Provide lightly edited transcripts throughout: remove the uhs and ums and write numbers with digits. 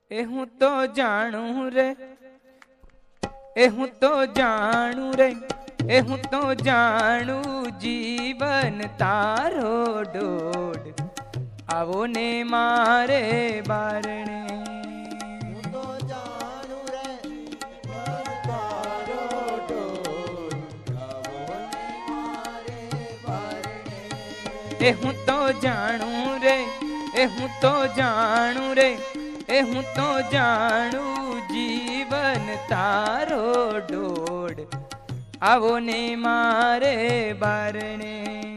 एहू तो जानू रे, एहू तो जानू रे, एहू तो जानू जीवन तारो डोड आवो ने मारे बारणे। હું તો જાણું રે જીવન તારો ડોળ આવો ને મારે બારણે। एहू तो जानू रे, एहू तो जानू रे, एहू तो जानू जीवन तारो डोड आवो ने मारे बारणे।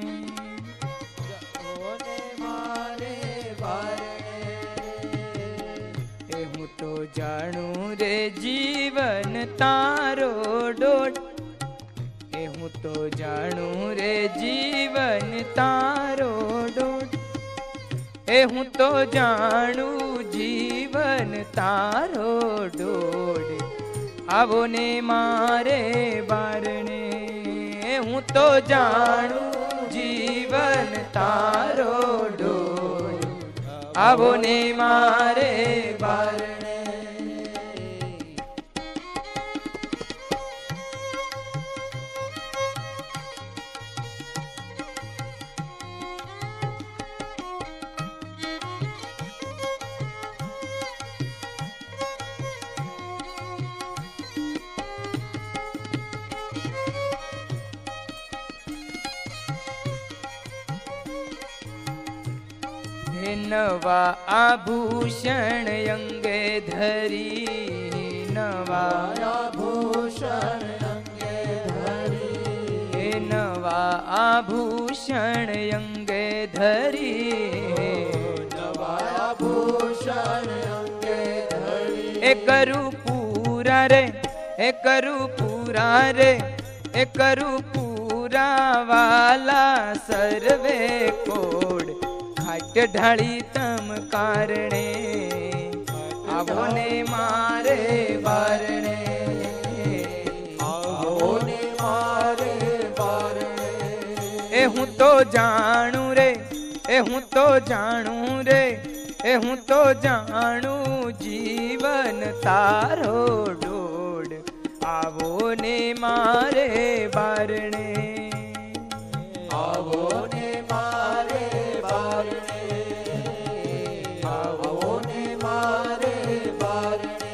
આવો ને મારે બારણે। एहू तो जानू रे जीवन तारो डोड, एहू तो जानू रे जीवन तारो डोड, एहू तो जानू जीवन तारो डोड आवो ने मारे बारणे। एहू तो जानू जीवन तारो डोड आवो ने मारे बारणे। नवा आभूषण अंगे धरी, नवा આભૂષણ અંગે ધરી। नवा आभूषण अंगे धरी, નવા આભૂષણ અંગે ધરી। ए करू पूरा रे, ए करू पूरा रे, ए करू पूरा वाला सर्वे कोड घाट ढाली तम कारणे आवो ने मारे बारणे। આવો ને મારે બારણે। एहू तो जानू रे, एहू तो जानू रे, एहू तो जानू जीवन तारो डोड आवो ने मारे बारणे। આવો ને મારે બારણે। આવો ને મારે બારણે।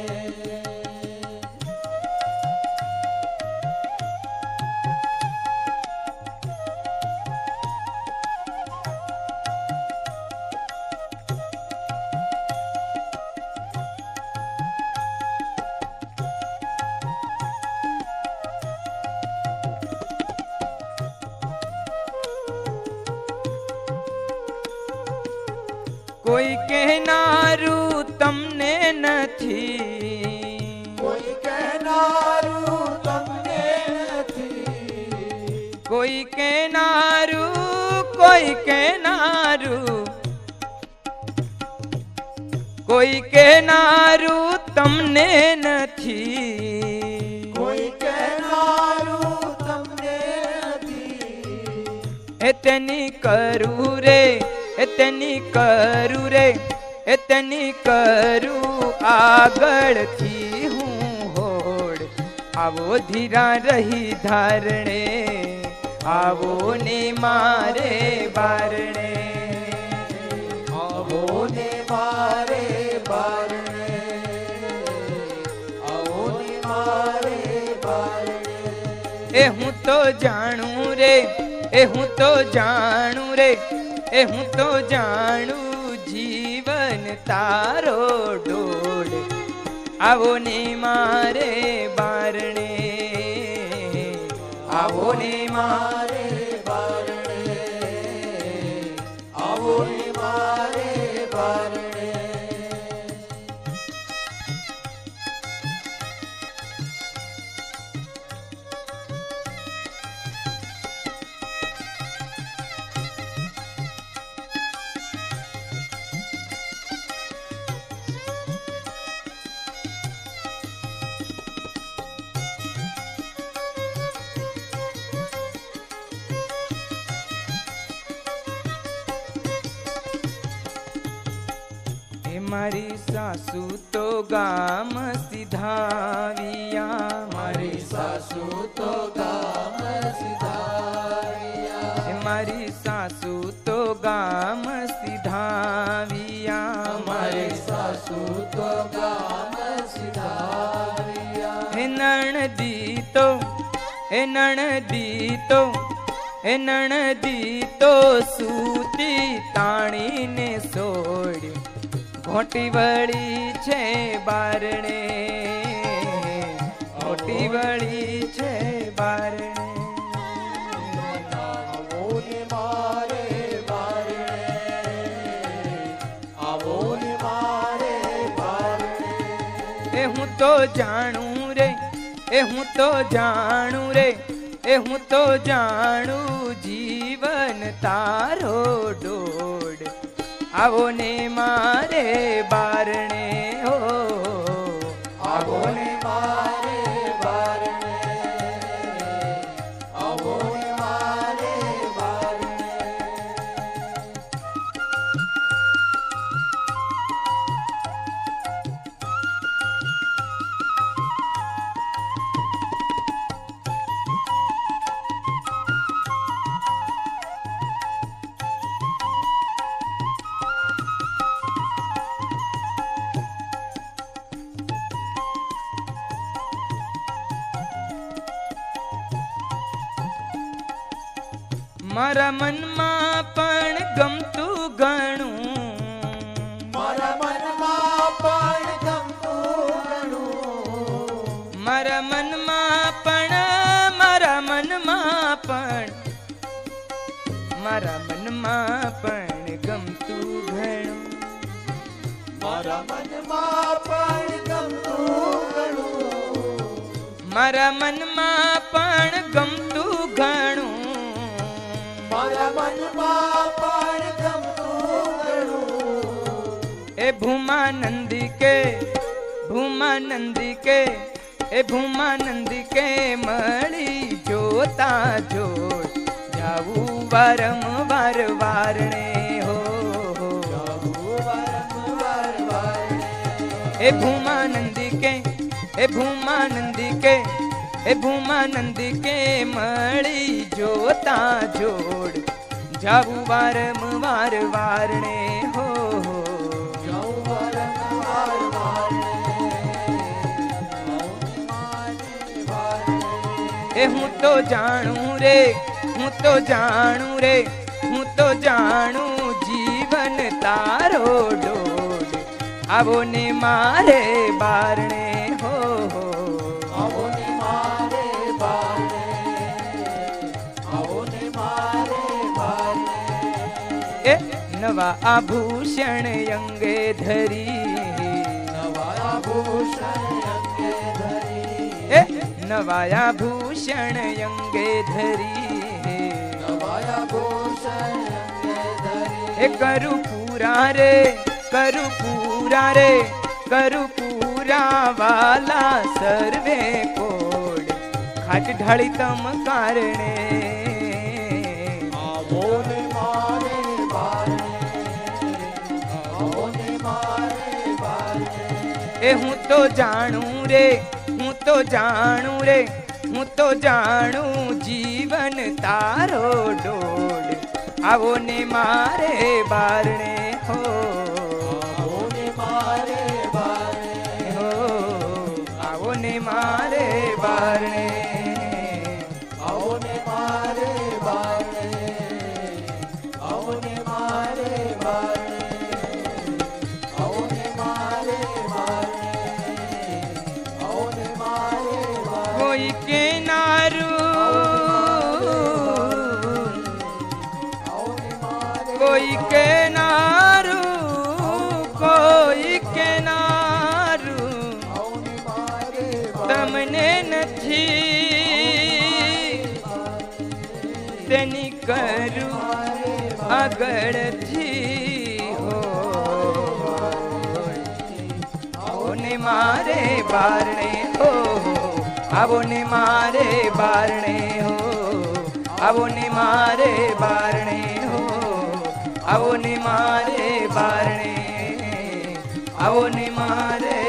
कोई कहनारू तमने नथी, કોઈ કહેનારું તમને નથી। कोई कहनारू, कोई कहनारू, कोई कहनारू तमने नथी। કોઈ કહેનારું તમને નથી। इतनी करू रे, इतनी करू रे, इतनी करू आगड़ थी हूँ होड़ आवो धीरा रही धारणे आवो ने मारे बारणे। આવો ને મારે બારણે। આવો ને મારે બારણે। एहू तो जानू रे, एहू तो जानू रे, एहू तो जानू जीवन तारो डोड आवो ने मारे बारणे। आवो ने मारे બારણે। આવો ને મારે બારણે। मारी सासू तो गाम सिधाविया, मारी सासू तो गाम सिधाविया, मारी सासू तो गाम सिधाविया, मारी सासू तो गाम सिधाविया। हे नणदी तो, हे नणदी तो, हे नणदी तो सूती ताणी ने सोड़ी, घोटी वળી છે બારણે, ઘોટી વળી છે બારણે। आवो ने मारे बारणे, आवो ने मारे बारणे। ए हूँ तो जाणू रे, ए हूँ तो जाणू रे, ए हूँ तो जाणू जीवन तारो डोड, आवो ने मारे बारणे हो, आवो ने मारे बारणे, आवो ने मारे बारणे। मारा मन में पण गमतू घणू, मारा मन में पण गमतू घणू, मारा मन में पण, मारा मन में पण, मारा मन में पण गमतू घणू, मारा मन में पण गमतू घणू, मारा मन में पण गमतू घणू, मारा मन में पण गमतू घणू। ए भूमानंदी के, भूमानंदी के, ए भूमानंदी के मળી जोता जोड़, जाऊ वारंवार वारणे हो, जाऊ वारंवार वारणे। ए भूमानंदी के, ए भूमानंदी के, ए भूमानंदी के मળી जोता जोड़, जाऊ वारंवार वारणे हो, जाऊ वारंवार वारणे, मारे वारणे। ए हूँ तो जाणू रे, हूँ तो जाणू रे, हूँ तो जाणू जीवन तारो डोड, आवो ने मारे बारणे हो, आवो ने मारे बारणे, आवो ने मारे बारणे। ए नवा आभूषण अंगे धरी, नवा आभूषण अंगे धरी, ए नवा आभूषण अंगे धरी, नवा आभूषण अंगे धरी। ए करू पूरा रे, करू पूरा रे, करू पूरा वाला सर्वे कोड, खाट ढाली तम कारणे, आवो ने मारे बारणे, आवो ने मारे बारणे। ए हूँ तो जाणू रे, हूँ तो जाणू रे, हूँ तो जाणू जीवन तारो डोड, आवो ने मारे बारणे हो, आवो ने मारे बारणे हो, आवो ने मारे बारणे, आओ ने मारे बारणे, आओ ने मारे बारणे, आओ ने मारे बारणे, आओ ने मारे बारणे। कोई के नारू, आओ ने मारे कोई के नारू, कोई के नारू, आओ ने मारे तमने નથી તેની કરું આગળથી હો, આવો ને મારે બારણે હો, આવો ને મારે બારણે હો, આવો ને મારે બારણે હો, આવો ને મારે બારણે, આવો ને મારે